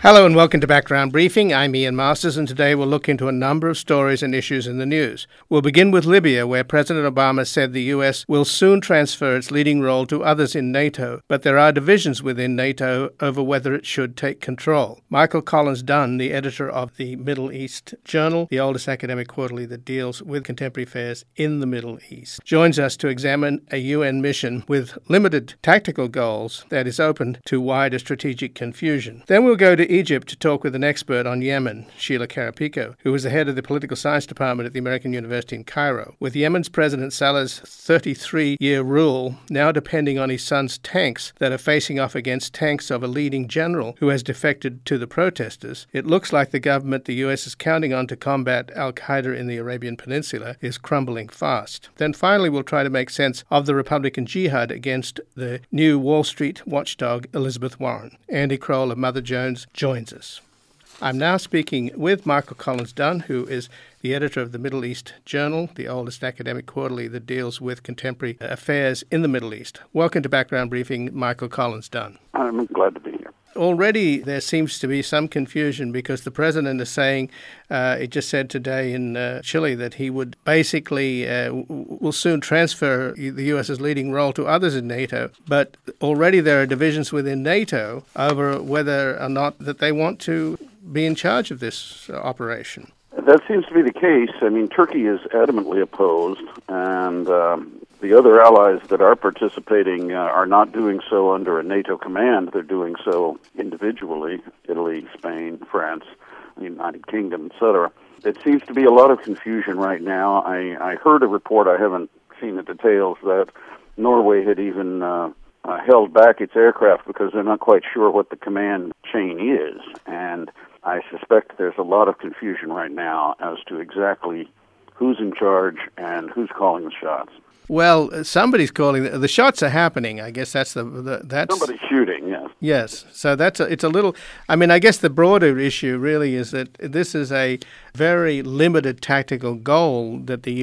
Hello and welcome to Background Briefing. I'm Ian Masters, and today we'll look into a number of stories and issues in the news. We'll begin with Libya, where President Obama said the U.S. will soon transfer its leading role to others in NATO, but there are divisions within NATO over whether it should take control. Michael Collins Dunn, the editor of the Middle East Journal, the oldest academic quarterly that deals with contemporary affairs in the Middle East, joins us to examine a UN mission with limited tactical goals that is open to wider strategic confusion. Then we'll go to Egypt to talk with an expert on Yemen, Sheila Karapico, who is the head of the political science department at the American University in Cairo. With Yemen's President Saleh's 33-year rule now depending on his son's tanks that are facing off against tanks of a leading general who has defected to the protesters, it looks like the government the U.S. is counting on to combat al-Qaeda in the Arabian Peninsula is crumbling fast. Then finally we'll try to make sense of the Republican jihad against the new Wall Street watchdog Elizabeth Warren. Andy Kroll of Mother Jones joins us. I'm now speaking with Michael Collins Dunn, who is the editor of the Middle East Journal, the oldest academic quarterly that deals with contemporary affairs in the Middle East. Welcome to Background Briefing, Michael Collins Dunn. I'm glad to be here. Already there seems to be some confusion because the president is saying, it just said today in Chile that he would basically will soon transfer the U.S.'s leading role to others in NATO. But already there are divisions within NATO over whether or not that they want to be in charge of this operation. That seems to be the case. I mean, Turkey is adamantly opposed, and the other allies that are participating are not doing so under a NATO command. They're doing so individually: Italy, Spain, France, the United Kingdom, etc. It seems to be a lot of confusion right now. I heard a report, I haven't seen the details, that Norway had even held back its aircraft because they're not quite sure what the command chain is. And I suspect there's a lot of confusion right now as to exactly who's in charge and who's calling the shots. Well, somebody's calling. The shots are happening. I guess that's that's somebody's shooting. Yes. Yes. So it's a little. I mean, I guess the broader issue really is that this is a very limited tactical goal that the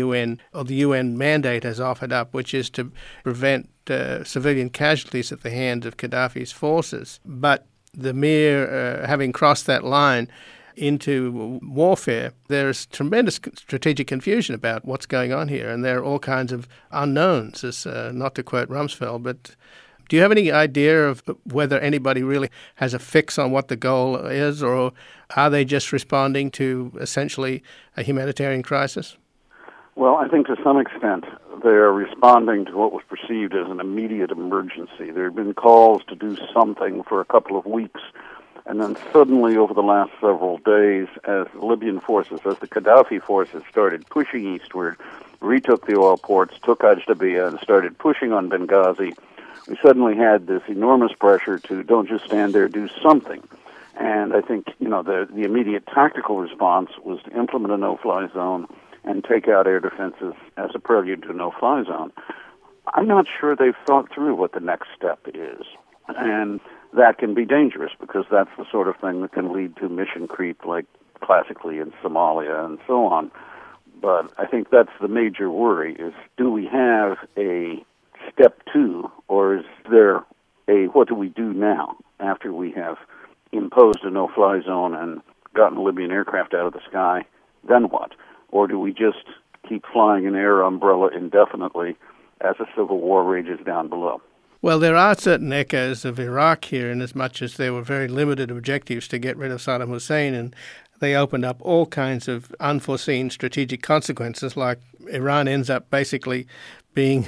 UN mandate has offered up, which is to prevent civilian casualties at the hands of Gaddafi's forces. But the mere having crossed that line into warfare, there's tremendous strategic confusion about what's going on here, and there are all kinds of unknowns, as not to quote Rumsfeld. But do you have any idea of whether anybody really has a fix on what the goal is, or are they just responding to essentially a humanitarian crisis? Well, I think to some extent they're responding to what was perceived as an immediate emergency. There had been calls to do something for a couple of weeks, and then suddenly over the last several days, as the Libyan forces, as the Gaddafi forces started pushing eastward, retook the oil ports, took Ajdabiya, and started pushing on Benghazi, we suddenly had this enormous pressure to don't just stand there, do something. And I think, the immediate tactical response was to implement a no-fly zone and take out air defenses as a prelude to a no-fly zone. I'm not sure they've thought through what the next step is. And that can be dangerous because that's the sort of thing that can lead to mission creep, like classically in Somalia and so on. But I think that's the major worry, is do we have a step two, or is there a what do we do now after we have imposed a no-fly zone and gotten Libyan aircraft out of the sky? Then what? Or do we just keep flying an air umbrella indefinitely as a civil war rages down below? Well, there are certain echoes of Iraq here, in as much as there were very limited objectives to get rid of Saddam Hussein, and they opened up all kinds of unforeseen strategic consequences, like Iran ends up basically being,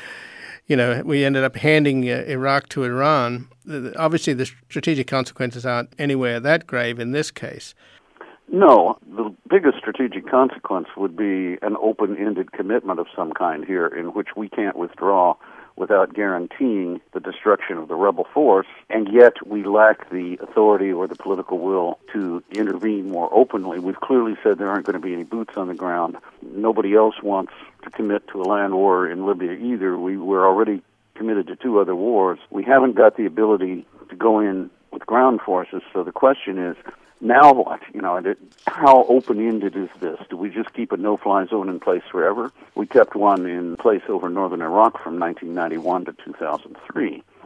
we ended up handing Iraq to Iran. Obviously, the strategic consequences aren't anywhere that grave in this case. No, the biggest strategic consequence would be an open-ended commitment of some kind here in which we can't withdraw without guaranteeing the destruction of the rebel force, and yet we lack the authority or the political will to intervene more openly. We've clearly said there aren't going to be any boots on the ground. Nobody else wants to commit to a land war in Libya either. We're already committed to 2 other wars. We haven't got the ability to go in with ground forces, so the question is, now what? How open-ended is this? Do we just keep a no-fly zone in place forever? We kept one in place over northern Iraq from 1991 to 2003.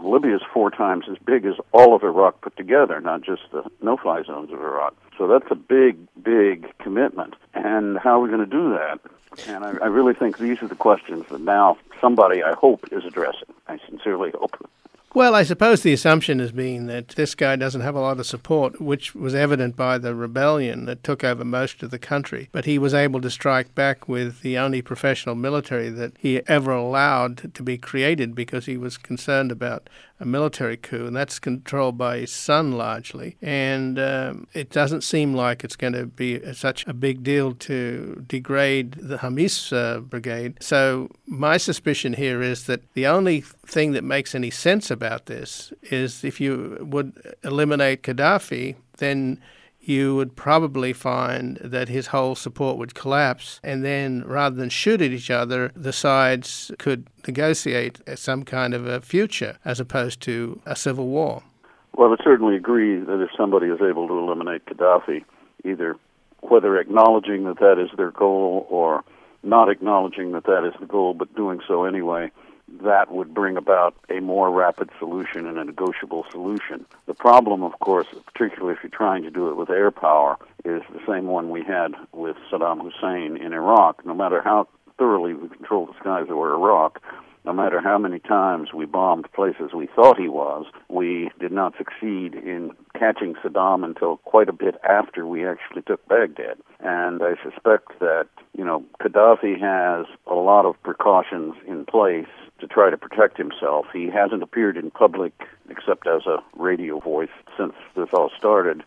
Libya is 4 times as big as all of Iraq put together, not just the no-fly zones of Iraq. So that's a big, big commitment. And how are we going to do that? And I really think these are the questions that now somebody, I hope, is addressing. I sincerely hope. Well, I suppose the assumption has been that this guy doesn't have a lot of support, which was evident by the rebellion that took over most of the country. But he was able to strike back with the only professional military that he ever allowed to be created because he was concerned about a military coup, and that's controlled by his son largely. And it doesn't seem like it's going to be such a big deal to degrade the Hamis brigade. So my suspicion here is that the only thing that makes any sense about this is if you would eliminate Gaddafi, then you would probably find that his whole support would collapse. And then rather than shoot at each other, the sides could negotiate some kind of a future as opposed to a civil war. Well, I would certainly agree that if somebody is able to eliminate Gaddafi, either whether acknowledging that that is their goal or not acknowledging that that is the goal, but doing so anyway, that would bring about a more rapid solution and a negotiable solution. The problem, of course, particularly if you're trying to do it with air power, is the same one we had with Saddam Hussein in Iraq. No matter how thoroughly we controlled the skies over Iraq, no matter how many times we bombed places we thought he was, we did not succeed in catching Saddam until quite a bit after we actually took Baghdad. And I suspect that, Gaddafi has a lot of precautions in place to try to protect himself. He hasn't appeared in public except as a radio voice since this all started,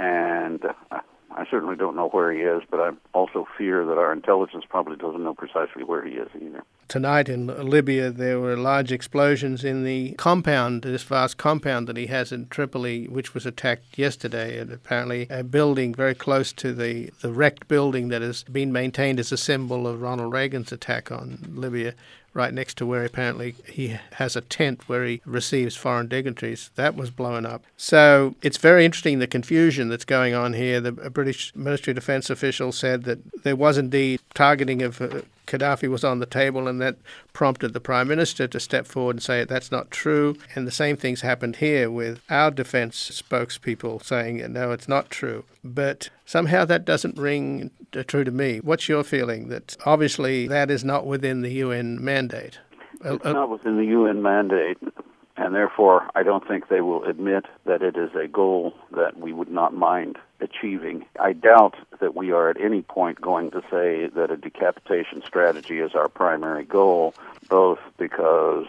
and I certainly don't know where he is, but I also fear that our intelligence probably doesn't know precisely where he is either. Tonight in Libya, there were large explosions in the compound, this vast compound that he has in Tripoli, which was attacked yesterday. And apparently a building very close to the wrecked building that has been maintained as a symbol of Ronald Reagan's attack on Libya, right next to where apparently he has a tent where he receives foreign dignitaries. That was blown up. So it's very interesting, the confusion that's going on here. The British Ministry of Defence official said that there was indeed targeting of Gaddafi was on the table, and that prompted the Prime Minister to step forward and say that's not true. And the same thing's happened here with our defence spokespeople saying, no, it's not true. But somehow that doesn't ring true to me. What's your feeling? That obviously that is not within the UN mandate. It's not within the UN mandate, and therefore I don't think they will admit that it is a goal that we would not mind achieving. I doubt that we are at any point going to say that a decapitation strategy is our primary goal, both because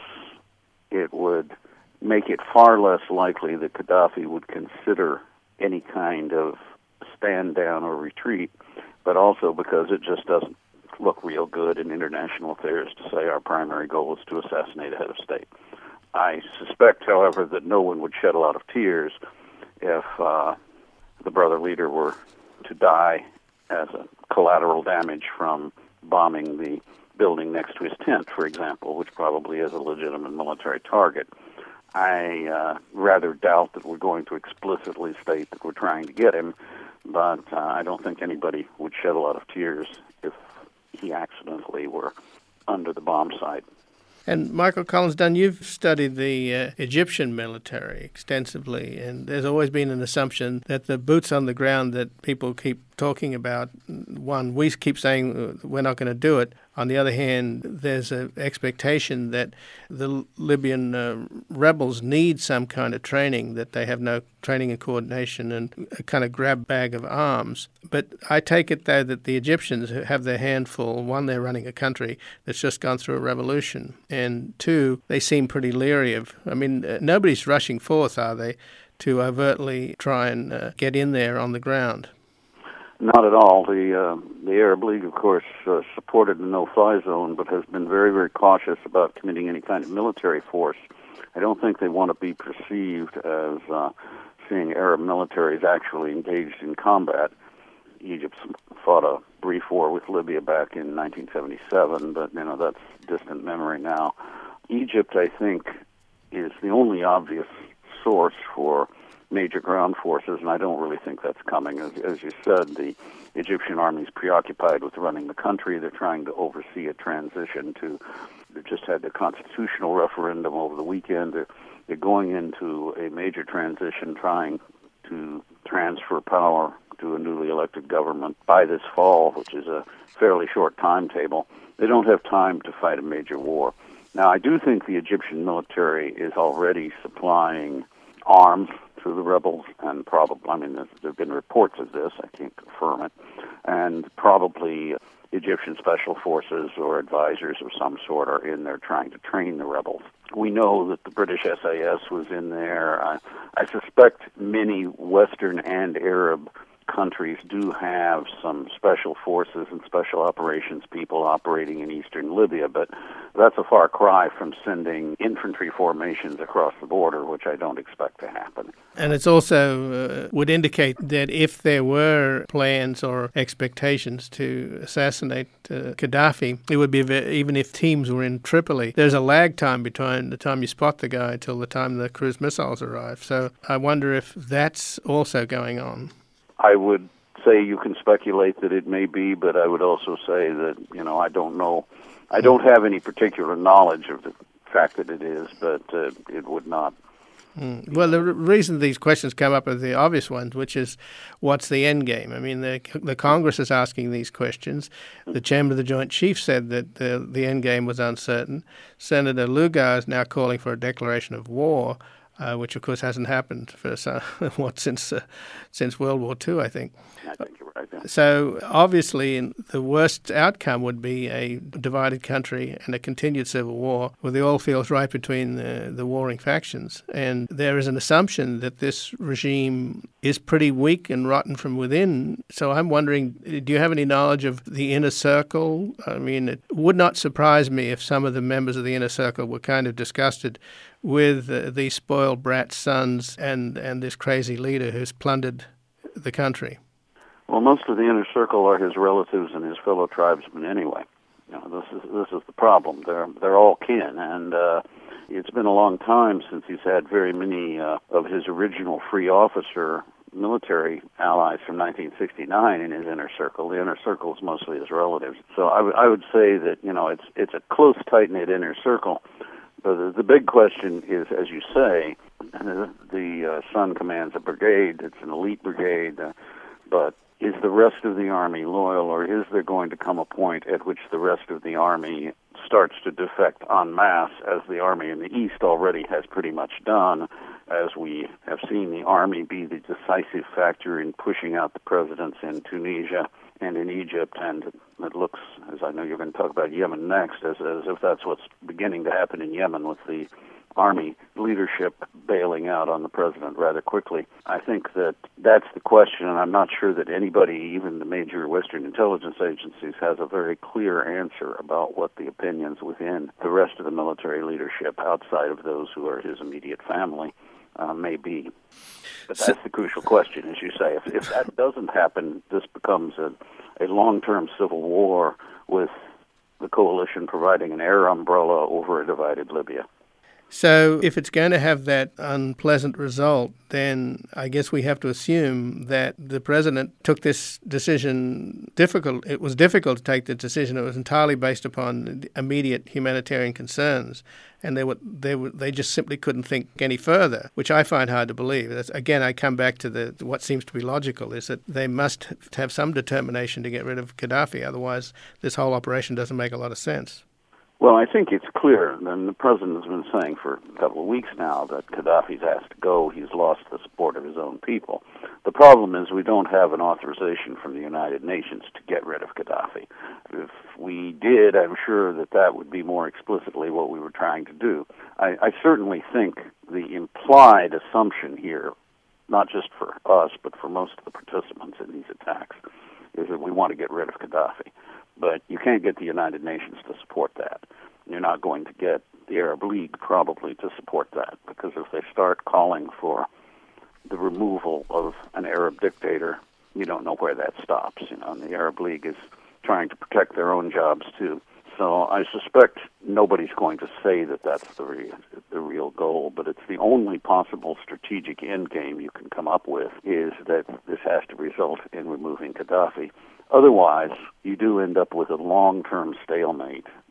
it would make it far less likely that Gaddafi would consider any kind of stand down or retreat, but also because it just doesn't look real good in international affairs to say our primary goal is to assassinate a head of state. I suspect, however, that no one would shed a lot of tears if the brother leader were to die as a collateral damage from bombing the building next to his tent, for example, which probably is a legitimate military target. I rather doubt that we're going to explicitly state that we're trying to get him, but I don't think anybody would shed a lot of tears if he accidentally were under the bomb site. And Michael Collins-Dunn, you've studied the Egyptian military extensively, and there's always been an assumption that the boots on the ground that people keep talking about, one, we keep saying we're not going to do it. On the other hand, there's an expectation that the Libyan rebels need some kind of training, that they have no training and coordination and a kind of grab bag of arms. But I take it, though, that the Egyptians have their hand full. One, they're running a country that's just gone through a revolution. And two, they seem pretty leery of, nobody's rushing forth, are they, to overtly try and get in there on the ground? Not at all. The Arab League, of course, supported the no-fly zone, but has been very, very cautious about committing any kind of military force. I don't think they want to be perceived as seeing Arab militaries actually engaged in combat. Egypt fought a brief war with Libya back in 1977, but that's distant memory now. Egypt, I think, is the only obvious source for major ground forces, and I don't really think that's coming. As you said, the Egyptian army is preoccupied with running the country. They're trying to oversee a transition to They just had the constitutional referendum over the weekend. They're going into a major transition, trying to transfer power to a newly elected government by this fall, which is a fairly short timetable. They don't have time to fight a major war. Now, I do think the Egyptian military is already supplying arms to the rebels, and probably, there have been reports of this, I can't confirm it, and probably Egyptian special forces or advisors of some sort are in there trying to train the rebels. We know that the British SAS was in there. I suspect many Western and Arab countries do have some special forces and special operations people operating in eastern Libya, but that's a far cry from sending infantry formations across the border, which I don't expect to happen. And it's also would indicate that if there were plans or expectations to assassinate Gaddafi, it would be even if teams were in Tripoli. There's a lag time between the time you spot the guy till the time the cruise missiles arrive. So I wonder if that's also going on. I would say you can speculate that it may be, but I would also say that, I don't know. I don't have any particular knowledge of the fact that it is, but it would not. Well, the reason these questions come up are the obvious ones, which is what's the end game? I mean, the Congress is asking these questions. The chairman of the Joint Chiefs said that the end game was uncertain. Senator Lugar is now calling for a declaration of war, which of course hasn't happened for since World War II, I think. I think you're right. Yeah. So obviously, the worst outcome would be a divided country and a continued civil war, where the oil fields right between the warring factions. And there is an assumption that this regime is pretty weak and rotten from within. So I'm wondering, do you have any knowledge of the inner circle? I mean, it would not surprise me if some of the members of the inner circle were kind of disgusted with these spoiled brat sons and this crazy leader who's plundered the country. Well, most of the inner circle are his relatives and his fellow tribesmen anyway. This is the problem. They're all kin, and it's been a long time since he's had very many of his original free officer military allies from 1969 in his inner circle. The inner circle is mostly his relatives. So I would say that it's a close, tight-knit inner circle. But the big question is, as you say, the son commands a brigade. It's an elite brigade, but is the rest of the army loyal, or is there going to come a point at which the rest of the army starts to defect en masse, as the army in the east already has pretty much done, as we have seen the army be the decisive factor in pushing out the presidents in Tunisia and in Egypt, and it looks, as I know you're going to talk about Yemen next, as if that's what's beginning to happen in Yemen with the army leadership bailing out on the president rather quickly. I think that's the question, and I'm not sure that anybody, even the major Western intelligence agencies, has a very clear answer about what the opinions within the rest of the military leadership, outside of those who are his immediate family, may be. But that's the crucial question, as you say. If that doesn't happen, this becomes a long-term civil war with the coalition providing an air umbrella over a divided Libya. So if it's going to have that unpleasant result, then I guess we have to assume that the president took this decision difficult. It was difficult to take the decision. It was entirely based upon immediate humanitarian concerns, and they just simply couldn't think any further, which I find hard to believe. Again, I come back to what seems to be logical is that they must have some determination to get rid of Gaddafi. Otherwise, this whole operation doesn't make a lot of sense. Well, I think it's clear, and the president has been saying for a couple of weeks now that Gaddafi's asked to go. He's lost the support of his own people. The problem is we don't have an authorization from the United Nations to get rid of Gaddafi. If we did, I'm sure that would be more explicitly what we were trying to do. I certainly think the implied assumption here, not just for us, but for most of the participants in these attacks, is that we want to get rid of Gaddafi. But you can't get the United Nations to support that. You're not going to get the Arab League probably to support that, because if they start calling for the removal of an Arab dictator, you don't know where that stops. And the Arab League is trying to protect their own jobs too. So I suspect nobody's going to say that that's the real goal, but it's the only possible strategic end game you can come up with, is that this has to result in removing Gaddafi. Otherwise, you do end up with a long-term stalemate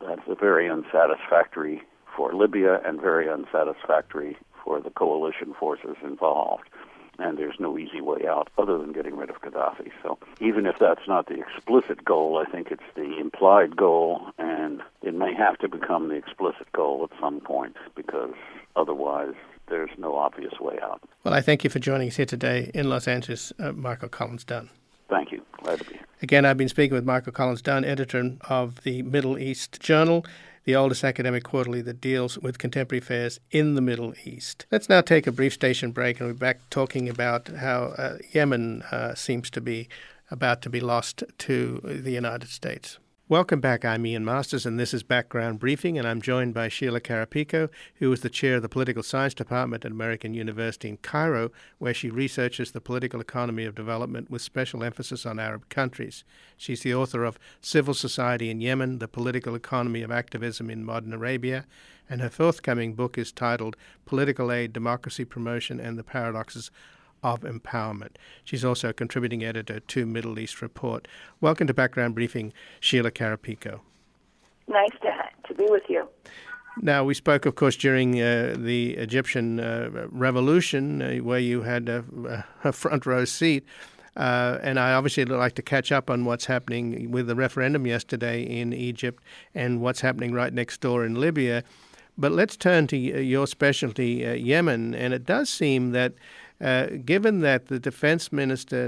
That's very unsatisfactory for Libya and very unsatisfactory for the coalition forces involved. And there's no easy way out other than getting rid of Gaddafi. So even if that's not the explicit goal, I think it's the implied goal, and it may have to become the explicit goal at some point, because otherwise there's no obvious way out. Well, I thank you for joining us here today in Los Angeles, Michael Collins Dunn. Thank you. Glad to be here. Again, I've been speaking with Michael Collins Dunn, editor of the Middle East Journal, the oldest academic quarterly that deals with contemporary affairs in the Middle East. Let's now take a brief station break and we're back talking about how Yemen seems to be about to be lost to the United States. Welcome back. I'm Ian Masters, and this is Background Briefing, and I'm joined by Sheila Carapico, who is the chair of the Political Science Department at American University in Cairo, where she researches the political economy of development with special emphasis on Arab countries. She's the author of Civil Society in Yemen, The Political Economy of Activism in Modern Arabia, and her forthcoming book is titled Political Aid, Democracy Promotion, and the Paradoxes of Empowerment. She's also a contributing editor to Middle East Report. Welcome to Background Briefing, Sheila Carapico. Nice to be with you. Now, we spoke, of course, during the Egyptian revolution, where you had a front row seat. And I obviously would like to catch up on what's happening with the referendum yesterday in Egypt and what's happening right next door in Libya. But let's turn to your specialty, Yemen. And it does seem that given that the defense minister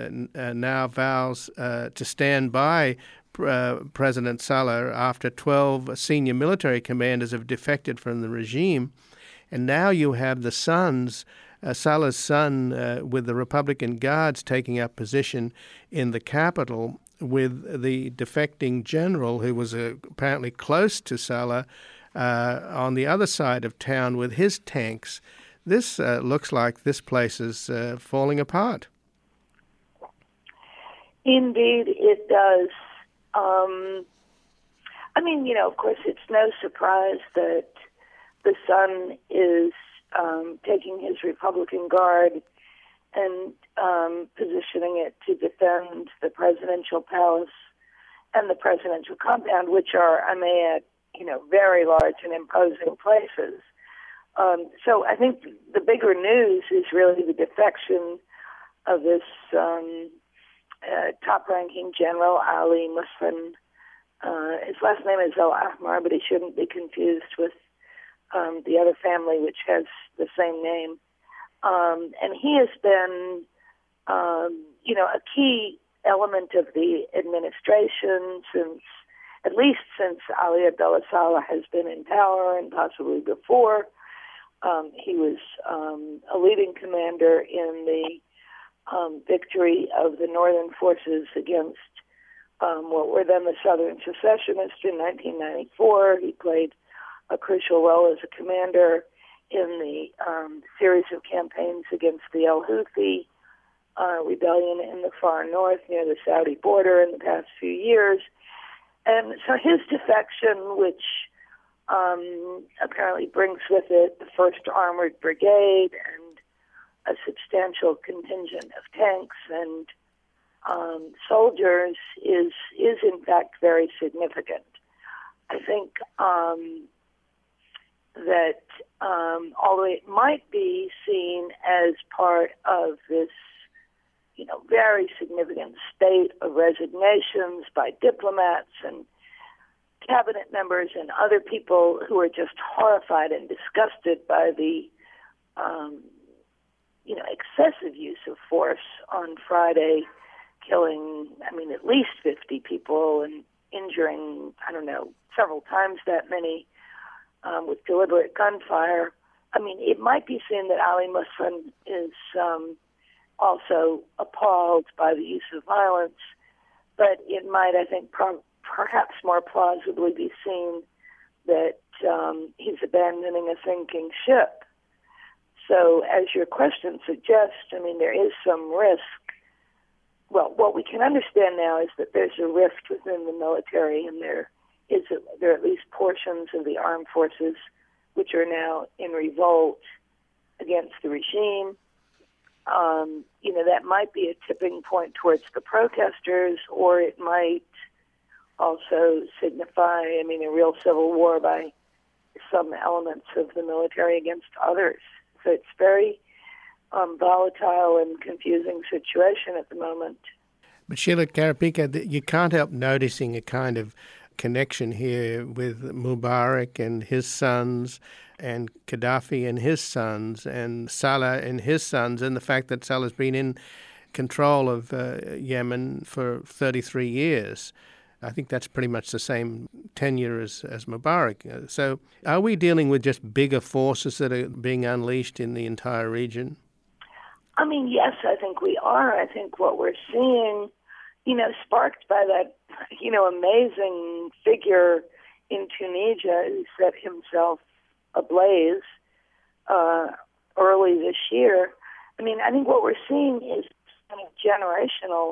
now vows to stand by President Saleh after 12 senior military commanders have defected from the regime, and now you have the sons, Saleh's son with the Republican Guards taking up position in the capital with the defecting general who was apparently close to Saleh on the other side of town with his tanks. This looks like this place is falling apart. Indeed, it does. I mean, of course, it's no surprise that the son is taking his Republican Guard and positioning it to defend the presidential palace and the presidential compound, which are, I may add, very large and imposing places. So I think the bigger news is really the defection of this top-ranking general, Ali Muslim. His last name is Al-Ahmar, but he shouldn't be confused with the other family, which has the same name. And he has been, a key element of the administration at least since Ali Abdullah Saleh has been in power, and possibly before. He was a leading commander in the victory of the northern forces against what were then the Southern Secessionists in 1994. He played a crucial role as a commander in the series of campaigns against the Al-Houthi rebellion in the far north near the Saudi border in the past few years. And so his defection, which apparently brings with it the 1st Armored Brigade and a substantial contingent of tanks and soldiers, is in fact very significant. I think that although it might be seen as part of this very significant spate of resignations by diplomats and cabinet members and other people who are just horrified and disgusted by the, excessive use of force on Friday, killing, at least 50 people and injuring, several times that many with deliberate gunfire. It might be seen that Ali Muslim is also appalled by the use of violence, but it might, I think, perhaps more plausibly be seen that he's abandoning a sinking ship. So, as your question suggests, there is some risk. Well, what we can understand now is that there's a rift within the military, and there are at least portions of the armed forces which are now in revolt against the regime. That might be a tipping point towards the protesters, or it might also signify, a real civil war by some elements of the military against others. So it's very volatile and confusing situation at the moment. But Sheila Karapika, you can't help noticing a kind of connection here with Mubarak and his sons, and Gaddafi and his sons, and Saleh and his sons, and the fact that Saleh's been in control of Yemen for 33 years. I think that's pretty much the same tenure as Mubarak. So are we dealing with just bigger forces that are being unleashed in the entire region? Yes, I think we are. I think what we're seeing, sparked by that, amazing figure in Tunisia who set himself ablaze early this year. I think what we're seeing is kind of generational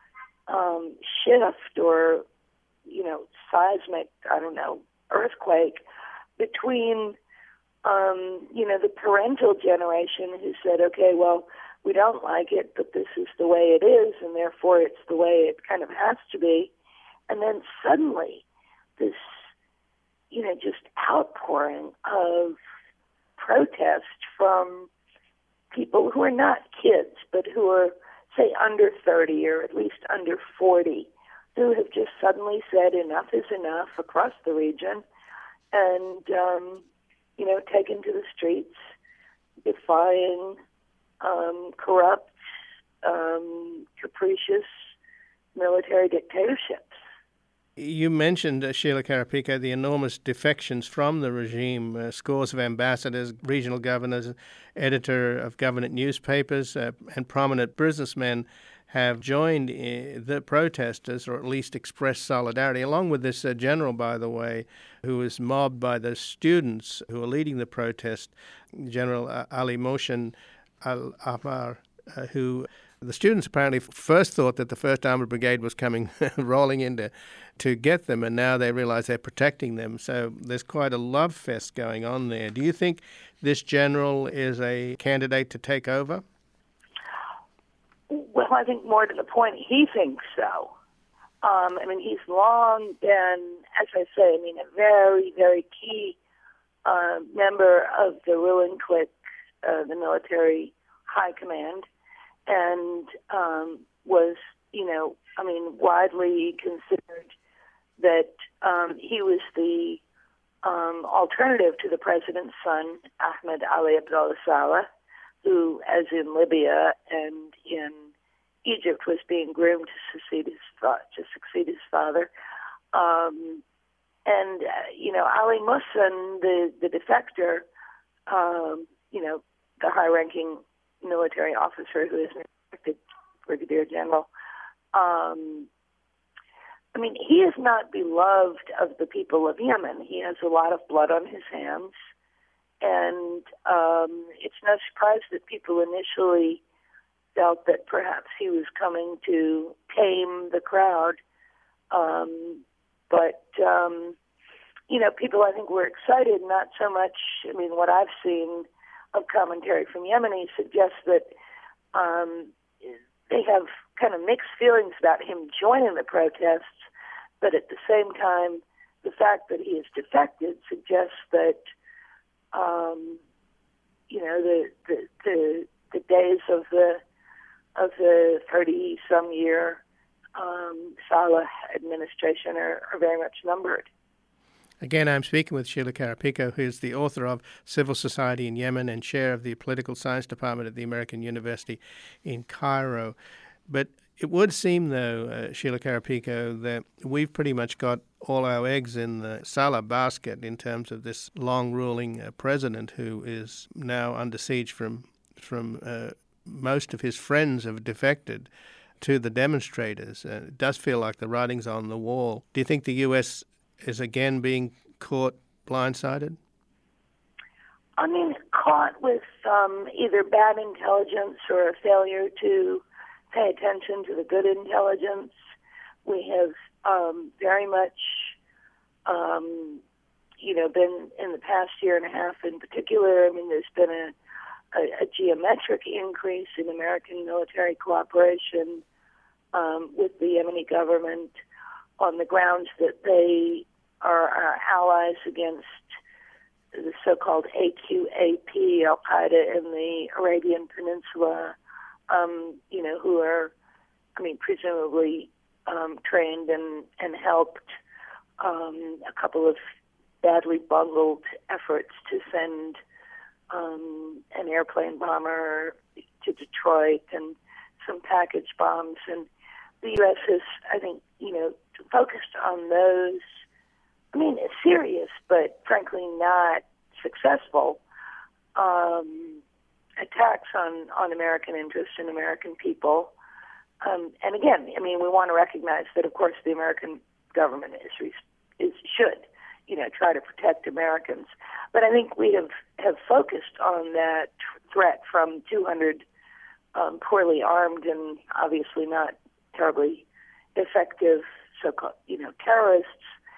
shift or, seismic, earthquake between, the parental generation who said, okay, well, we don't like it, but this is the way it is, and therefore it's the way it kind of has to be. And then suddenly this, just outpouring of protest from people who are not kids, but who are, say, under 30 or at least under 40, who have just suddenly said enough is enough across the region and, taken to the streets defying corrupt, capricious military dictatorships. You mentioned, Sheila Karapika, the enormous defections from the regime. Scores of ambassadors, regional governors, editor of government newspapers, and prominent businessmen have joined the protesters, or at least expressed solidarity, along with this general, by the way, who was mobbed by the students who are leading the protest, General Ali Mohsen Al-Ahmar, who the students apparently first thought that the 1st Armoured Brigade was coming rolling in to get them, and now they realize they're protecting them. So there's quite a love fest going on there. Do you think this general is a candidate to take over? Well, I think more to the point, he thinks so. He's long been, as I say, a very, very key member of the ruling clique, the military high command, and was, widely considered that he was the alternative to the president's son, Ahmed Ali Abdullah Saleh, who, as in Libya and in Egypt, was being groomed to succeed his father. Ali Mohsen, the defector, the high-ranking military officer who is an elected brigadier general, he is not beloved of the people of Yemen. He has a lot of blood on his hands, and it's no surprise that people initially felt that perhaps he was coming to tame the crowd. People, I think, were excited, not so much, what I've seen of commentary from Yemenis suggests that they have kind of mixed feelings about him joining the protests, but at the same time, the fact that he has defected suggests that, the days of the 30-some year Saleh administration are very much numbered. Again, I'm speaking with Sheila Karapika, who is the author of Civil Society in Yemen and chair of the Political Science Department at the American University in Cairo. But it would seem, though, Sheila Karapika, that we've pretty much got all our eggs in the Saleh basket in terms of this long-ruling president who is now under siege from most of his friends have defected to the demonstrators. It does feel like the writing's on the wall. Do you think the U.S. is again being caught blindsided? Caught with either bad intelligence or a failure to pay attention to the good intelligence. We have very much, been in the past year and a half in particular. There's been a geometric increase in American military cooperation with the Yemeni government. on the grounds that they are our allies against the so-called AQAP, Al-Qaeda in the Arabian Peninsula, who are, presumably trained and helped a couple of badly bungled efforts to send an airplane bomber to Detroit and some package bombs. And the U.S. has, I think, focused on those, serious but frankly not successful attacks on American interests and American people. And again, we want to recognize that, of course, the American government should try to protect Americans. But I think we have focused on that threat from 200 poorly armed and obviously not terribly effective so-called terrorists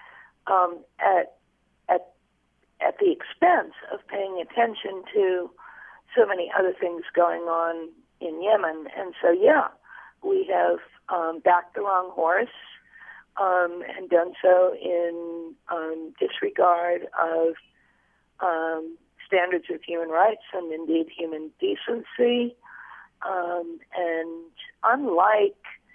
at the expense of paying attention to so many other things going on in Yemen. And so, we have backed the wrong horse and done so in disregard of standards of human rights and indeed human decency. And unlike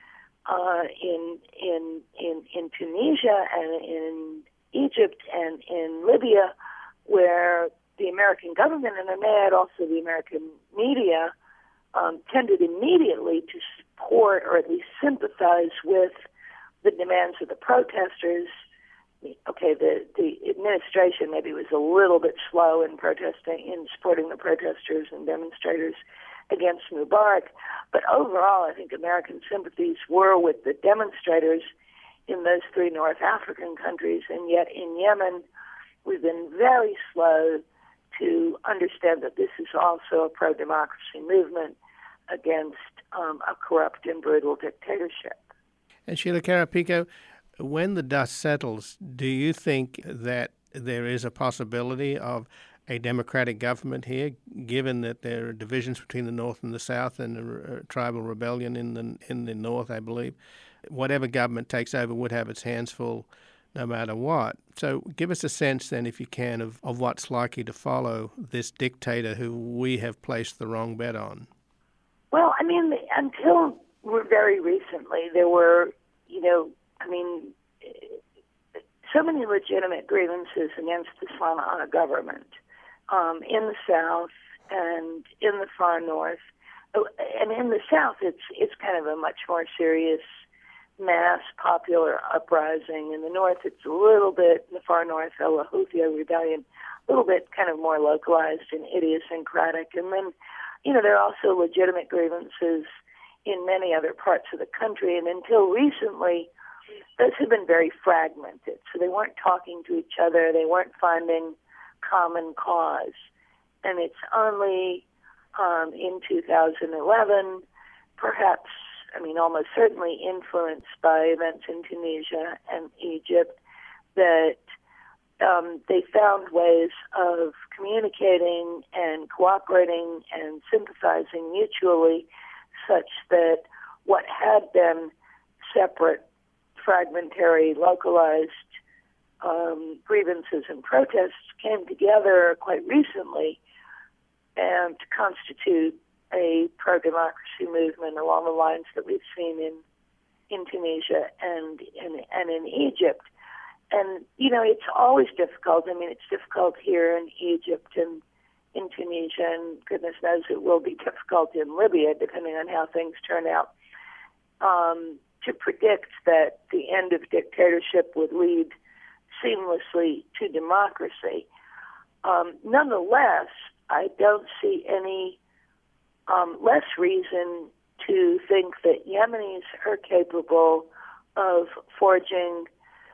in Tunisia and in Egypt and in Libya, where the American government, and I may add also the American media, tended immediately to support or at least sympathize with the demands of the protesters. Okay, the administration maybe was a little bit slow in supporting the protesters and demonstrators against Mubarak, but overall I think American sympathies were with the demonstrators in those three North African countries, and yet in Yemen we've been very slow to understand that this is also a pro-democracy movement against a corrupt and brutal dictatorship. And Sheila Karapico, when the dust settles, do you think that there is a possibility of a democratic government here, given that there are divisions between the North and the South and a tribal rebellion in the North, I believe? Whatever government takes over would have its hands full no matter what. So give us a sense then, if you can, of what's likely to follow this dictator who we have placed the wrong bet on. Well, until very recently, there were, so many legitimate grievances against the Sana'a government in the South and in the far North. And in the South, it's kind of a much more serious mass popular uprising. In the North, it's a little bit, in the far North, the Houthi rebellion, a little bit kind of more localized and idiosyncratic. And then, there are also legitimate grievances in many other parts of the country. And until recently, those have been very fragmented. So they weren't talking to each other. They weren't finding common cause. And it's only in 2011, perhaps, almost certainly influenced by events in Tunisia and Egypt, that they found ways of communicating and cooperating and sympathizing mutually, such that what had been separate, fragmentary, localized grievances and protests came together quite recently and to constitute a pro-democracy movement along the lines that we've seen in Tunisia and in Egypt. And, it's always difficult. It's difficult here in Egypt and in Tunisia, and goodness knows it will be difficult in Libya, depending on how things turn out, to predict that the end of dictatorship would lead seamlessly to democracy. Nonetheless, I don't see any less reason to think that Yemenis are capable of forging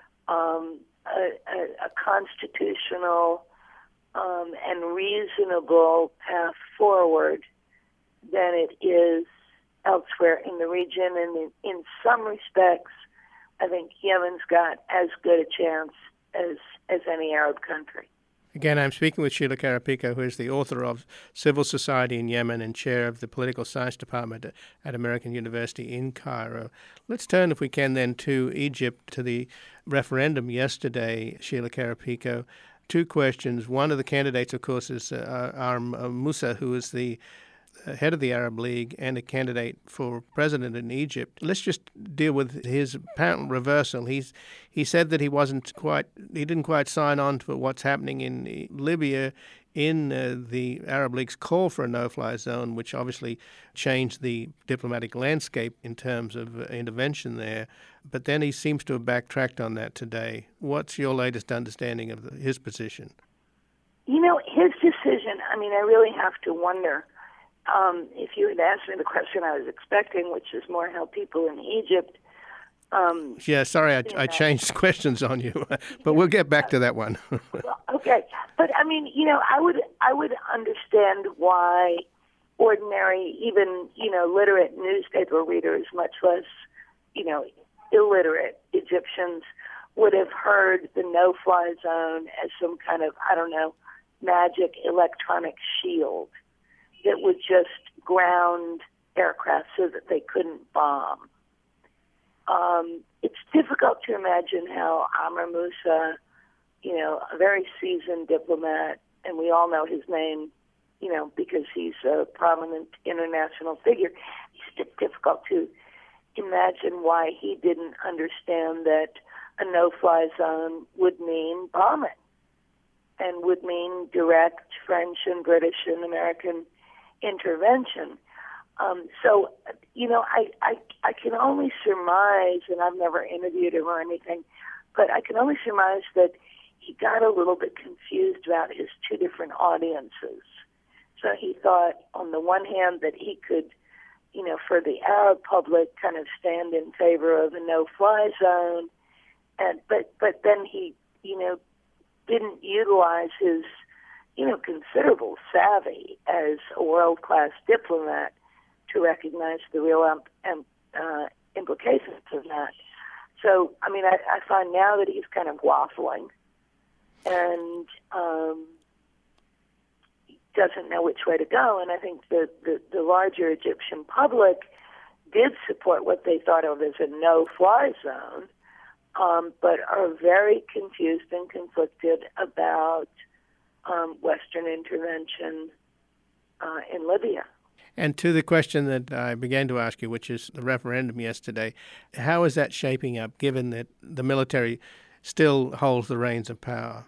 a constitutional and reasonable path forward than it is elsewhere in the region. And in some respects, I think Yemen's got as good a chance as any Arab country. Again, I'm speaking with Sheila Karapico, who is the author of Civil Society in Yemen and chair of the Political Science Department at American University in Cairo. Let's turn, if we can, then to Egypt, to the referendum yesterday, Sheila Karapico. Two questions. One of the candidates, of course, is Arm Moussa, who is the head of the Arab League and a candidate for president in Egypt. Let's just deal with his apparent reversal. He said that he didn't quite sign on to what's happening in Libya in the Arab League's call for a no-fly zone, which obviously changed the diplomatic landscape in terms of intervention there. But then he seems to have backtracked on that today. What's your latest understanding of his position? His decision, I really have to wonder. If you had asked me the question I was expecting, which is more how people in Egypt... sorry, I changed questions on you, but we'll get back to that one. Okay. But, I would understand why ordinary, even, literate newspaper readers, much less, illiterate Egyptians, would have heard the no-fly zone as some kind of, magic electronic shield that would just ground aircraft so that they couldn't bomb. It's difficult to imagine how Amr Moussa, a very seasoned diplomat, and we all know his name, because he's a prominent international figure. It's difficult to imagine why he didn't understand that a no-fly zone would mean bombing and would mean direct French and British and American intervention. I can only surmise, and I've never interviewed him or anything, but I can only surmise that he got a little bit confused about his two different audiences. So he thought, on the one hand, that he could, for the Arab public, kind of stand in favor of a no-fly zone, but then he, didn't utilize his considerable savvy as a world-class diplomat to recognize the real implications of that. So, I find now that he's kind of waffling and doesn't know which way to go. And I think the larger Egyptian public did support what they thought of as a no-fly zone, but are very confused and conflicted about Western intervention in Libya. And to the question that I began to ask you, which is the referendum yesterday, how is that shaping up, given that the military still holds the reins of power?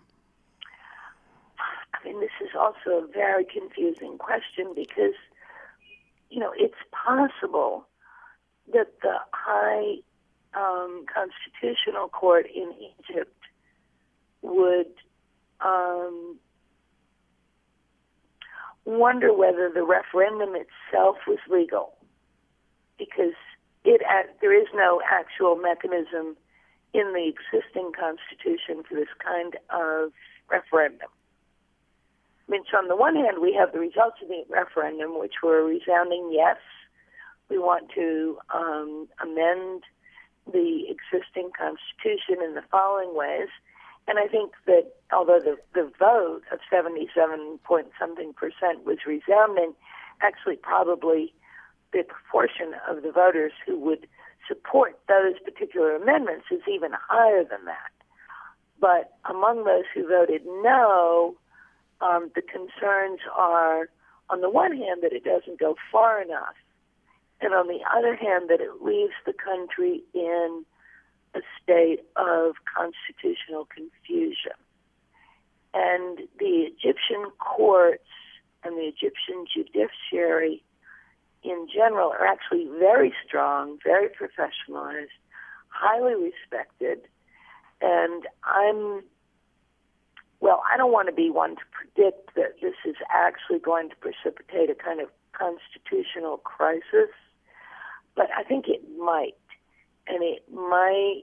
This is also a very confusing question because, it's possible that the High Constitutional Court in Egypt would wonder whether the referendum itself was legal, because there is no actual mechanism in the existing constitution for this kind of referendum. So on the one hand, we have the results of the referendum, which were a resounding yes. We want to amend the existing constitution in the following ways. And I think that although the vote of 77-point-something% was resounding, actually probably the proportion of the voters who would support those particular amendments is even higher than that. But among those who voted no, the concerns are, on the one hand, that it doesn't go far enough, and on the other hand, that it leaves the country in a state of constitutional confusion. And the Egyptian courts and the Egyptian judiciary in general are actually very strong, very professionalized, highly respected, and I don't want to be one to predict that this is actually going to precipitate a kind of constitutional crisis, but I think it might. And it might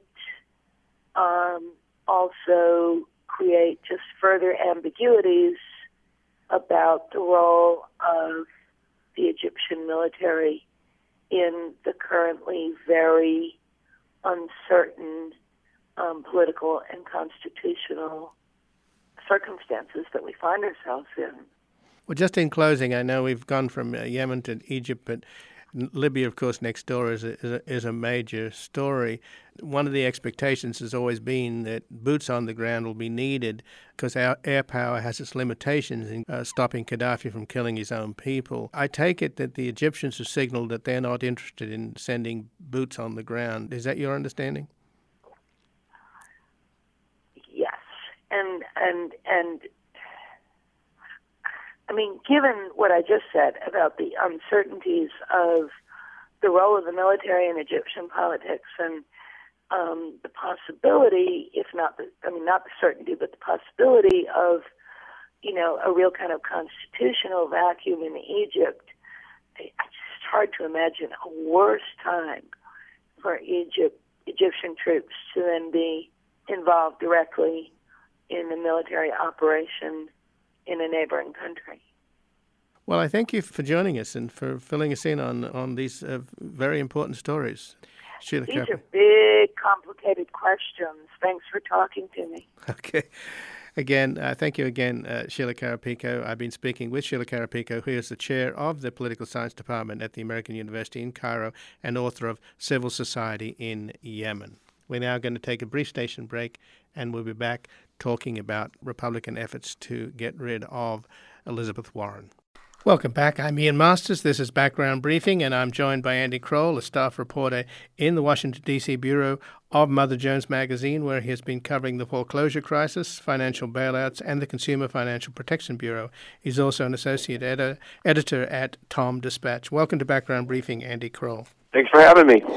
also create just further ambiguities about the role of the Egyptian military in the currently very uncertain political and constitutional circumstances that we find ourselves in. Well, just in closing, I know we've gone from Yemen to Egypt, but Libya, of course, next door is a major story. One of the expectations has always been that boots on the ground will be needed because our air power has its limitations in stopping Gaddafi from killing his own people. I take it that the Egyptians have signaled that they're not interested in sending boots on the ground. Is that your understanding? Yes, and I mean, given what I just said about the uncertainties of the role of the military in Egyptian politics and the possibility, if not not the certainty, but the possibility of, a real kind of constitutional vacuum in Egypt, it's just hard to imagine a worse time for Egyptian troops to then be involved directly in a military operation in a neighboring country. Well, I thank you for joining us and for filling us in on these very important stories. Sheila These are big, complicated questions. Thanks for talking to me. Okay. Again, thank you again, Sheila Carapico. I've been speaking with Sheila Carapico, who is the chair of the Political Science Department at the American University in Cairo and author of Civil Society in Yemen. We're now going to take a brief station break, and we'll be back talking about Republican efforts to get rid of Elizabeth Warren. Welcome back. I'm Ian Masters. This is Background Briefing, and I'm joined by Andy Kroll, a staff reporter in the Washington, D.C. bureau of Mother Jones Magazine, where he has been covering the foreclosure crisis, financial bailouts, and the Consumer Financial Protection Bureau. He's also an associate editor at Tom Dispatch. Welcome to Background Briefing, Andy Kroll. Thanks for having me.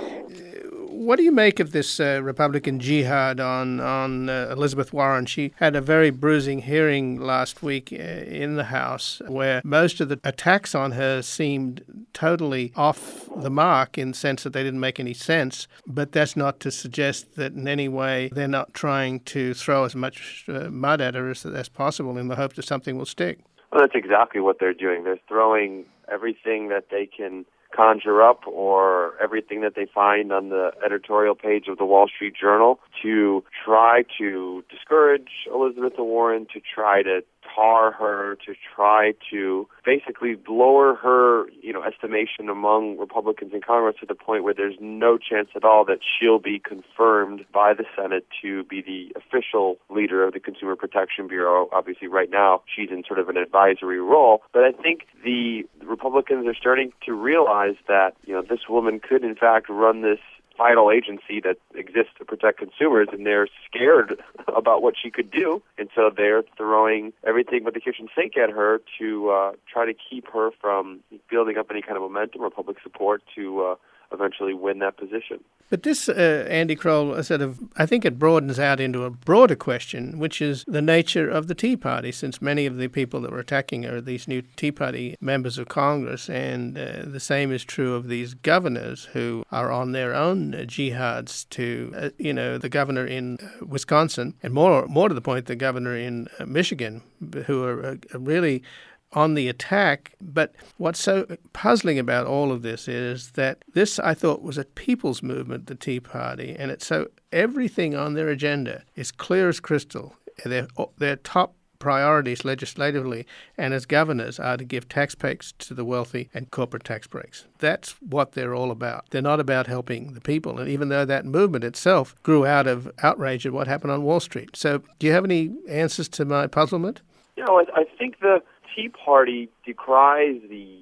What do you make of this Republican jihad on Elizabeth Warren? She had a very bruising hearing last week in the House where most of the attacks on her seemed totally off the mark in the sense that they didn't make any sense. But that's not to suggest that in any way they're not trying to throw as much mud at her as possible in the hope that something will stick. Well, that's exactly what they're doing. They're throwing everything that they can conjure up or everything that they find on the editorial page of the Wall Street Journal to try to discourage Elizabeth Warren, to try to tar her, to try to basically lower her, estimation among Republicans in Congress to the point where there's no chance at all that she'll be confirmed by the Senate to be the official leader of the Consumer Protection Bureau. Obviously, right now, she's in sort of an advisory role. But I think the Republicans are starting to realize that, this woman could, in fact, run this vital agency that exists to protect consumers, and they're scared about what she could do, and so they're throwing everything but the kitchen sink at her to try to keep her from building up any kind of momentum or public support to eventually win that position. But this, Andy Kroll, I think it broadens out into a broader question, which is the nature of the Tea Party, since many of the people that were attacking her are these new Tea Party members of Congress, and the same is true of these governors who are on their own jihads to, the governor in Wisconsin, and more to the point, the governor in Michigan, who are really on the attack. But what's so puzzling about all of this is that this, I thought, was a people's movement, the Tea Party, and it's so everything on their agenda is clear as crystal. Their top priorities legislatively and as governors are to give tax breaks to the wealthy and corporate tax breaks. That's what they're all about. They're not about helping the people. And even though that movement itself grew out of outrage at what happened on Wall Street. So do you have any answers to my puzzlement? I think the Tea Party decries the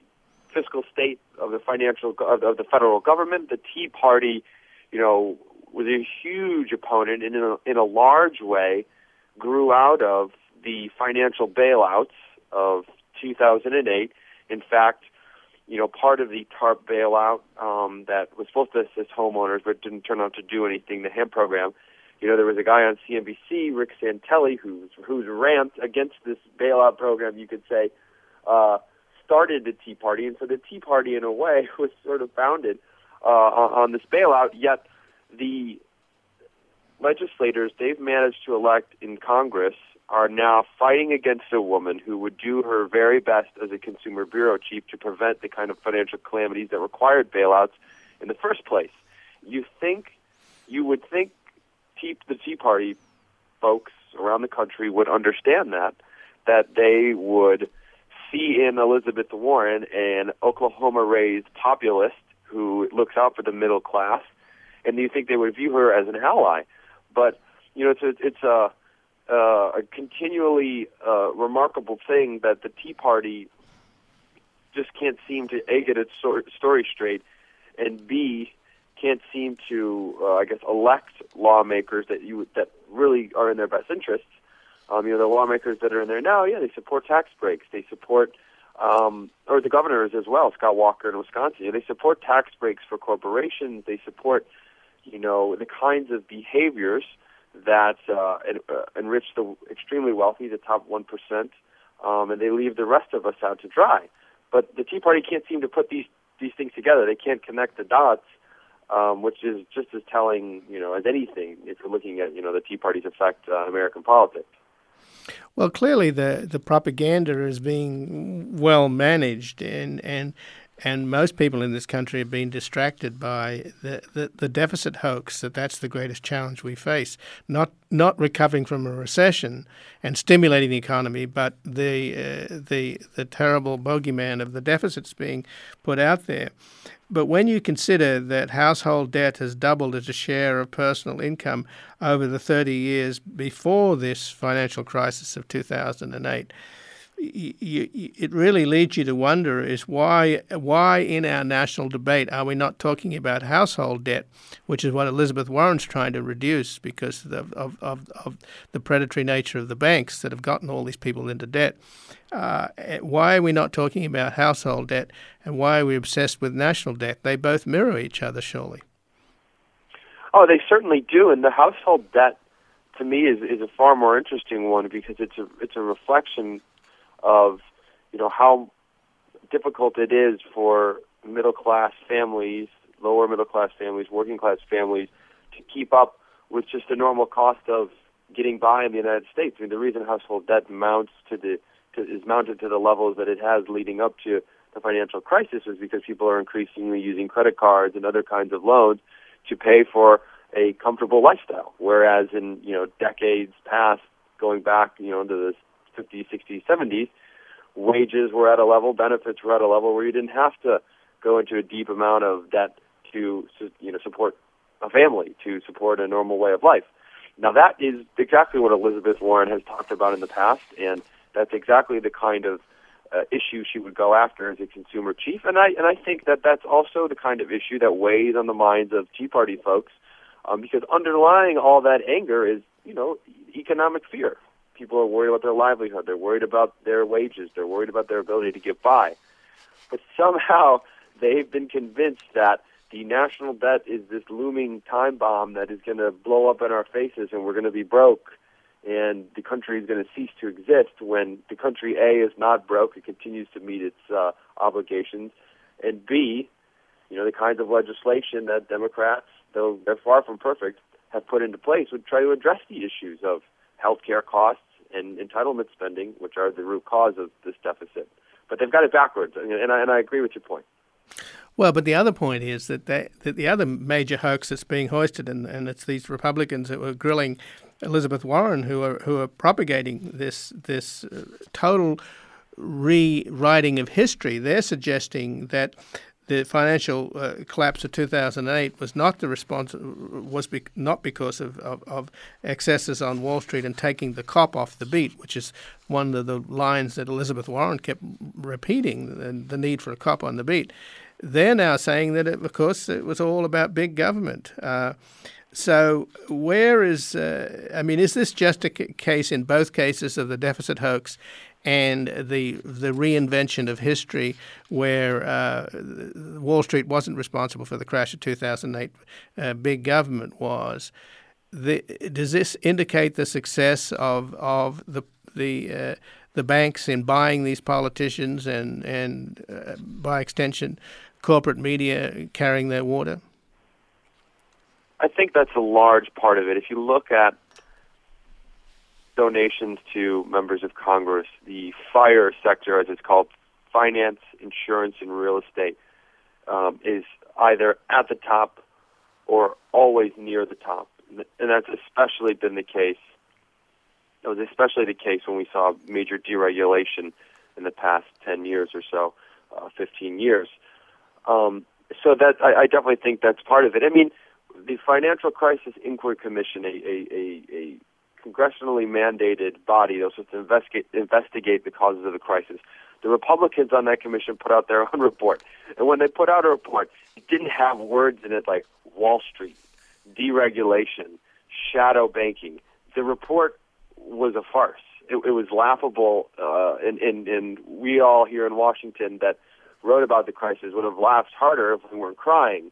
fiscal state of the of the federal government. The Tea Party, was a huge opponent and in a large way grew out of the financial bailouts of 2008. In fact, part of the TARP bailout that was supposed to assist homeowners but didn't turn out to do anything, the HAMP program. There was a guy on CNBC, Rick Santelli, whose rant against this bailout program, you could say, started the Tea Party. And so the Tea Party, in a way, was sort of founded on this bailout, yet the legislators they've managed to elect in Congress are now fighting against a woman who would do her very best as a Consumer Bureau chief to prevent the kind of financial calamities that required bailouts in the first place. You would think the Tea Party folks around the country would understand that they would see in Elizabeth Warren an Oklahoma-raised populist who looks out for the middle class, and you think they would view her as an ally. But it's a continually remarkable thing that the Tea Party just can't seem to A, get its story straight, and B, can't seem to elect lawmakers that really are in their best interests. The lawmakers that are in there now, they support tax breaks. They support, or the governors as well, Scott Walker in Wisconsin. They support tax breaks for corporations. They support, the kinds of behaviors that enrich the extremely wealthy, the top 1%, and they leave the rest of us out to dry. But the Tea Party can't seem to put these things together. They can't connect the dots, which is just as telling, as anything if you're looking at, the Tea Party's effect on American politics. Well, clearly the propaganda is being well managed, and most people in this country have been distracted by the deficit hoax. That's the greatest challenge we face. Not recovering from a recession and stimulating the economy, but the terrible bogeyman of the deficits being put out there. But when you consider that household debt has doubled as a share of personal income over the 30 years before this financial crisis of 2008, it really leads you to wonder is why in our national debate are we not talking about household debt, which is what Elizabeth Warren's trying to reduce because of the predatory nature of the banks that have gotten all these people into debt. Why are we not talking about household debt, and why are we obsessed with national debt? They both mirror each other, surely. Oh, they certainly do, and the household debt, to me, is a far more interesting one because it's a reflection of how difficult it is for middle class families, lower middle class families, working class families to keep up with just the normal cost of getting by in the United States. I mean, the reason household debt is mounted to the levels that it has leading up to the financial crisis is because people are increasingly using credit cards and other kinds of loans to pay for a comfortable lifestyle. Whereas in decades past, going back into the 50s, 60s, 70s, wages were at a level, benefits were at a level where you didn't have to go into a deep amount of debt to support a family, to support a normal way of life. Now that is exactly what Elizabeth Warren has talked about in the past, and that's exactly the kind of issue she would go after as a consumer chief. And I think that that's also the kind of issue that weighs on the minds of Tea Party folks, because underlying all that anger is economic fear. People are worried about their livelihood. They're worried about their wages. They're worried about their ability to get by. But somehow they've been convinced that the national debt is this looming time bomb that is going to blow up in our faces and we're going to be broke and the country is going to cease to exist when the country, A, is not broke. It continues to meet its obligations. And B, the kinds of legislation that Democrats, though they're far from perfect, have put into place would try to address the issues of health care costs and entitlement spending, which are the root cause of this deficit. But they've got it backwards, and I agree with your point. Well, but the other point is that the other major hoax that's being hoisted, and it's these Republicans that were grilling Elizabeth Warren who are propagating this total rewriting of history. They're suggesting that the financial collapse of 2008 was not not because of excesses on Wall Street and taking the cop off the beat, which is one of the lines that Elizabeth Warren kept repeating, the need for a cop on the beat. They're now saying that, of course, it was all about big government. So where is is this just a case in both cases of the deficit hoax and the reinvention of history where Wall Street wasn't responsible for the crash of 2008, big government was? Does this indicate the success of the banks in buying these politicians and by extension, corporate media carrying their water? I think that's a large part of it. If you look at donations to members of Congress, the FIRE sector, as it's called, finance, insurance, and real estate, is either at the top or always near the top. And that's especially been the case That was especially the case when we saw major deregulation in the past 10 years or so, 15 years. So that I definitely think that's part of it. I mean, the Financial Crisis Inquiry Commission, a congressionally mandated body that was supposed to investigate the causes of the crisis. The Republicans on that commission put out their own report. And when they put out a report, it didn't have words in it like Wall Street, deregulation, shadow banking. The report was a farce. It was laughable, and we all here in Washington that wrote about the crisis would have laughed harder if we weren't crying.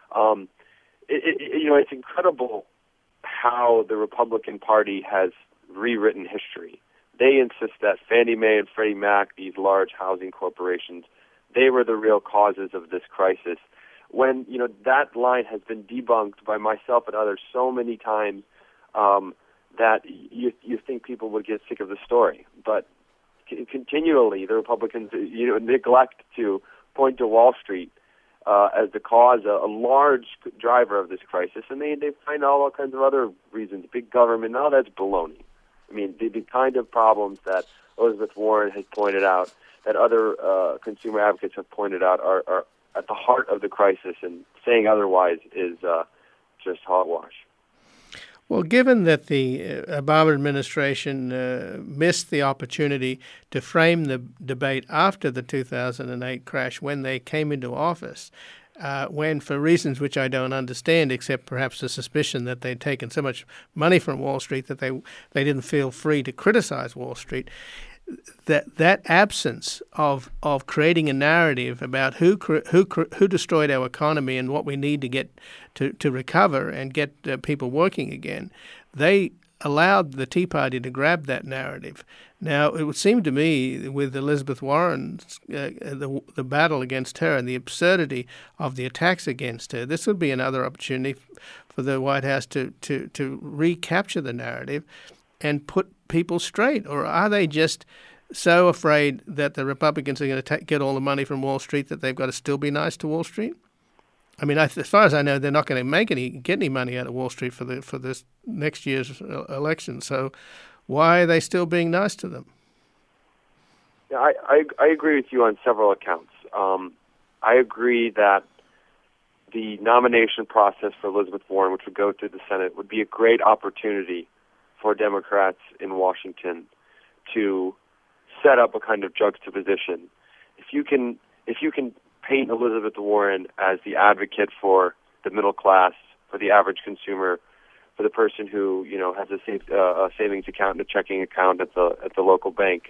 It's incredible how the Republican Party has rewritten history. They insist that Fannie Mae and Freddie Mac, these large housing corporations, they were the real causes of this crisis. When that line has been debunked by myself and others so many times that you think people would get sick of the story, but continually the Republicans neglect to point to Wall Street as the cause, a large driver of this crisis, and they find all kinds of other reasons, big government. No, that's baloney. I mean, the kind of problems that Elizabeth Warren has pointed out, that other consumer advocates have pointed out, are at the heart of the crisis, and saying otherwise is just hogwash. Well, given that the Obama administration missed the opportunity to frame the debate after the 2008 crash when they came into office, when for reasons which I don't understand, except perhaps the suspicion that they'd taken so much money from Wall Street that they didn't feel free to criticize Wall Street, that absence of creating a narrative about who destroyed our economy and what we need to get to recover and get people working again, they allowed the Tea Party to grab that narrative. Now, it would seem to me, with Elizabeth Warren's the battle against her and the absurdity of the attacks against her, this would be another opportunity for the White House to recapture the narrative and put people straight. Or are they just so afraid that the Republicans are going to get all the money from Wall Street that they've got to still be nice to Wall Street? I mean, as far as I know, they're not going to get any money out of Wall Street for this next year's election. So why are they still being nice to them? Yeah, I agree with you on several accounts. I agree that the nomination process for Elizabeth Warren, which would go through the Senate, would be a great opportunity for Democrats in Washington to set up a kind of juxtaposition. If you can paint Elizabeth Warren as the advocate for the middle class, for the average consumer, for the person who has a savings account and a checking account at the local bank,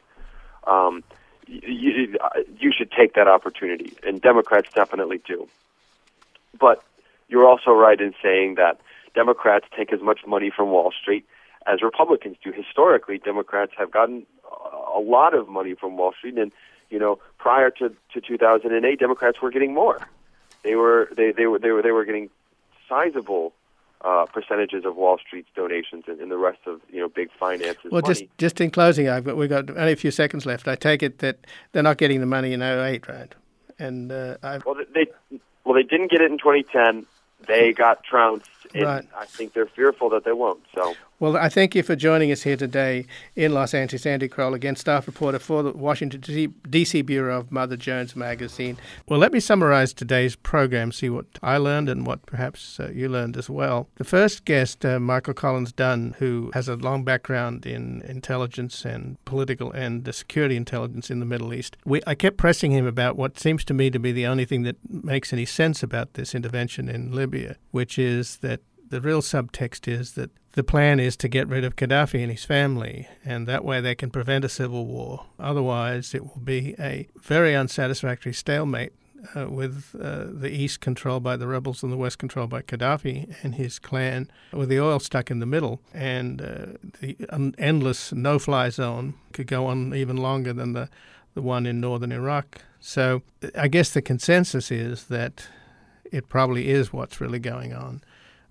you should take that opportunity, and Democrats definitely do. But you're also right in saying that Democrats take as much money from Wall Street as Republicans do. Historically, Democrats have gotten a lot of money from Wall Street, and prior to 2008, Democrats were getting more. They were getting sizable percentages of Wall Street's donations and the rest of big finance's money. Well, just in closing, we've got only a few seconds left. I take it that they're not getting the money in 2008, right? And they didn't get it in 2010. They got trounced, and right. I think they're fearful that they won't. So. Well, I thank you for joining us here today in Los Angeles. Andy Kroll, again, staff reporter for the Washington, D.C. Bureau of Mother Jones Magazine. Well, let me summarize today's program, see what I learned and what perhaps you learned as well. The first guest, Michael Collins Dunn, who has a long background in intelligence and political and security intelligence in the Middle East. I kept pressing him about what seems to me to be the only thing that makes any sense about this intervention in Libya, which is that the real subtext is that the plan is to get rid of Gaddafi and his family, and that way they can prevent a civil war. Otherwise, it will be a very unsatisfactory stalemate with the East controlled by the rebels and the West controlled by Gaddafi and his clan, with the oil stuck in the middle. And the endless no-fly zone could go on even longer than the one in northern Iraq. So I guess the consensus is that it probably is what's really going on.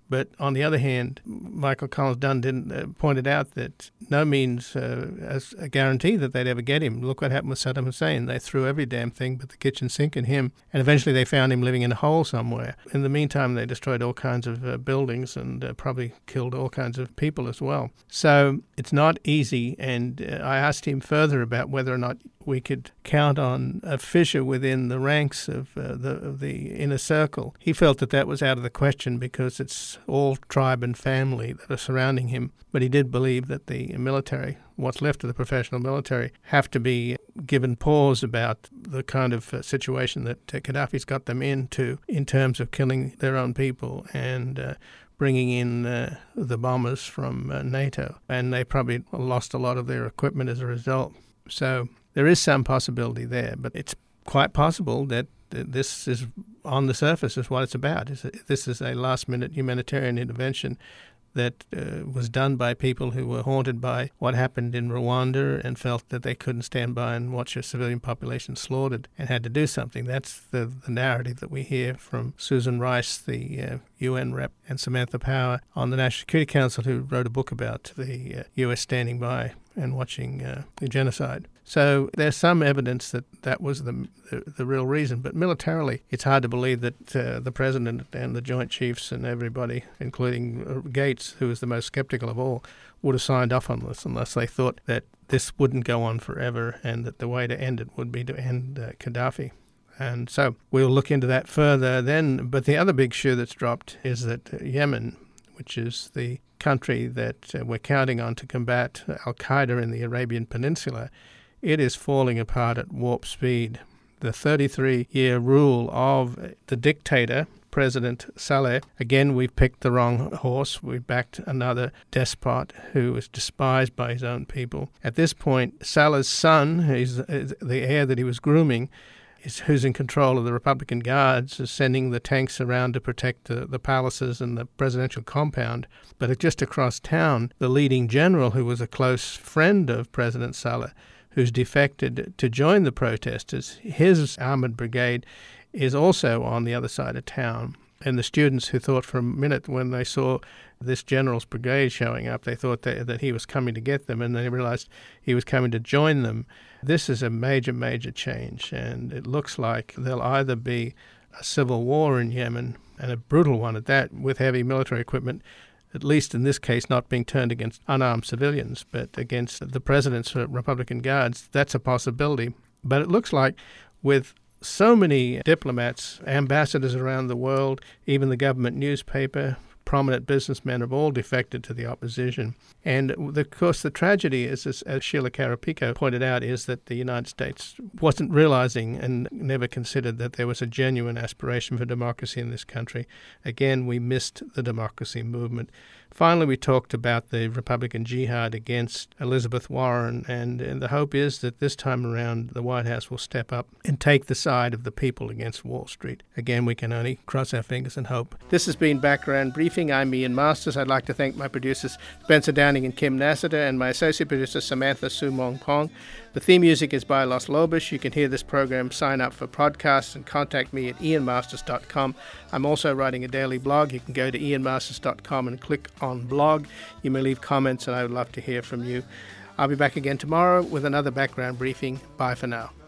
But on the other hand, Michael Collins-Dunn pointed out that no means as a guarantee that they'd ever get him. Look what happened with Saddam Hussein. They threw every damn thing but the kitchen sink at him, and eventually they found him living in a hole somewhere. In the meantime, they destroyed all kinds of buildings and probably killed all kinds of people as well. So it's not easy, and I asked him further about whether or not we could count on a fissure within the ranks of the inner circle. He felt that was out of the question because it's all tribe and family that are surrounding him. But he did believe that the military, what's left of the professional military, have to be given pause about the kind of situation that Gaddafi's got them into in terms of killing their own people and bringing in the bombers from NATO. And they probably lost a lot of their equipment as a result. So there is some possibility there, but it's quite possible that this is, on the surface, is what it's about. This is a last-minute humanitarian intervention that was done by people who were haunted by what happened in Rwanda and felt that they couldn't stand by and watch a civilian population slaughtered and had to do something. That's the narrative that we hear from Susan Rice, the UN rep, and Samantha Power on the National Security Council, who wrote a book about the US standing by and watching the genocide. So there's some evidence that was the real reason. But militarily, it's hard to believe that the President and the Joint Chiefs and everybody, including Gates, who was the most skeptical of all, would have signed off on this unless they thought that this wouldn't go on forever and that the way to end it would be to end Gaddafi. And so we'll look into that further then. But the other big shoe that's dropped is that Yemen, which is the country that we're counting on to combat al-Qaeda in the Arabian Peninsula, it is falling apart at warp speed. The 33-year rule of the dictator, President Saleh, again, we've picked the wrong horse. We've backed another despot who is despised by his own people. At this point, Saleh's son, the heir that he was grooming, who's in control of the Republican Guards, is sending the tanks around to protect the palaces and the presidential compound. But just across town, the leading general, who was a close friend of President Saleh, who's defected to join the protesters, his armored brigade is also on the other side of town. And the students who thought for a minute when they saw this general's brigade showing up, they thought that he was coming to get them, and then they realized he was coming to join them. This is a major, major change, and it looks like there'll either be a civil war in Yemen, and a brutal one at that, with heavy military equipment, at least in this case not being turned against unarmed civilians, but against the president's Republican Guards. That's a possibility. But it looks like with so many diplomats, ambassadors around the world, even the government newspaper, prominent businessmen have all defected to the opposition. And, of course, the tragedy is, as Sheila Carapico pointed out, is that the United States wasn't realizing and never considered that there was a genuine aspiration for democracy in this country. Again, we missed the democracy movement. Finally, we talked about the Republican jihad against Elizabeth Warren, and the hope is that this time around the White House will step up and take the side of the people against Wall Street. Again, we can only cross our fingers and hope. This has been Background Briefing. I'm Ian Masters. I'd like to thank my producers Spencer Downing and Kim Nassiter, and my associate producer Samantha Sumong Pong. The theme music is by Los Lobos. You can hear this program, sign up for podcasts, and contact me at ianmasters.com. I'm also writing a daily blog. You can go to ianmasters.com and click on blog. You may leave comments, and I would love to hear from you. I'll be back again tomorrow with another Background Briefing. Bye for now.